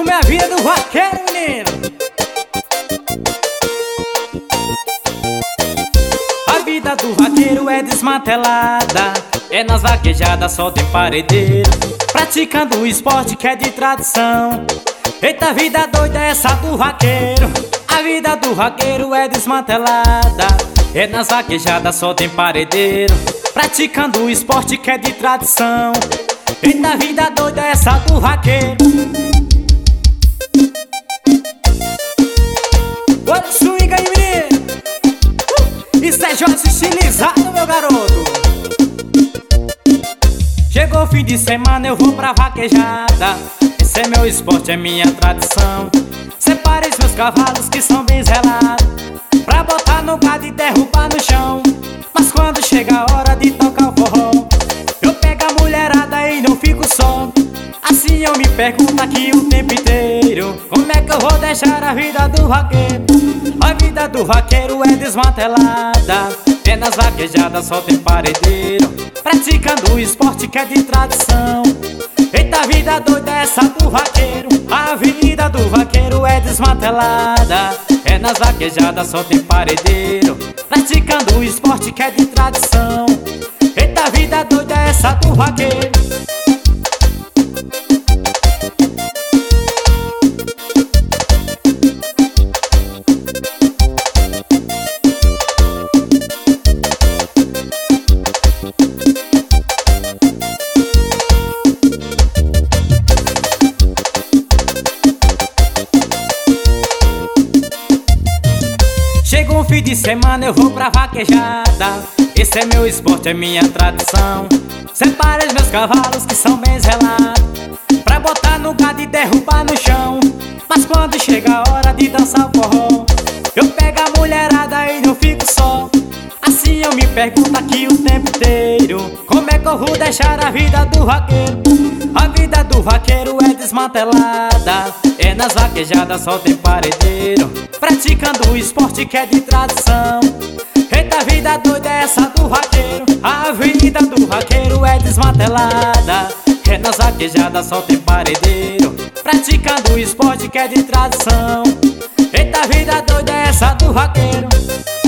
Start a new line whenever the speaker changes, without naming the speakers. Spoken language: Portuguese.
como é a vida do vaqueiro, menino. A vida do vaqueiro é desmantelada, é nas vaquejadas, só tem paredeiro, praticando um esporte que é de tradição. Eita, vida doida é essa do vaqueiro. A vida do vaqueiro é desmantelada, é nas vaquejadas, só tem paredeiro, praticando um esporte que é de tradição. Eita, vida doida é essa do vaqueiro. Olha o swing aí, menino. Isso é Jorge estilizado, meu garoto. Chegou o fim de semana, eu vou pra vaquejada. Esse é meu esporte, é minha tradição. Separe os meus cavalos que são bem zelados, pra botar no gado e derrubar no chão. Mas quando chega a hora de tocar o forró, eu pego a mulherada e não fico só. Assim eu me pergunto aqui o tempo inteiro: como é que eu vou deixar a vida do vaqueiro? A vida do vaqueiro é desmantelada, é nas vaquejadas, só tem paredeiro, praticando um esporte que é de tradição. Eita, vida doida é essa do vaqueiro. A vida do vaqueiro é desmantelada, é nas vaquejadas, só tem paredeiro, praticando um esporte que é de tradição. Eita, vida doida é essa do vaqueiro. Chega um fim de semana, eu vou pra vaquejada. Esse é meu esporte, é minha tradição. Separe os meus cavalos que são bem zelados, pra botar no gado e derrubar no chão. Mas quando chega a hora de dançar o forró, eu pego a mulherada e não fico só. Assim eu me pergunto aqui o tempo inteiro: como é que eu vou deixar a vida do vaqueiro? A vida do vaqueiro é desmantelada, é nas vaquejadas, só tem paredeiro, praticando um esporte que é de tradição. Eita, vida doida é essa do vaqueiro. A vida do vaqueiro é desmantelada, é nas vaquejadas, só tem paredeiro, praticando um esporte que é de tradição. Eita, vida doida é essa do vaqueiro.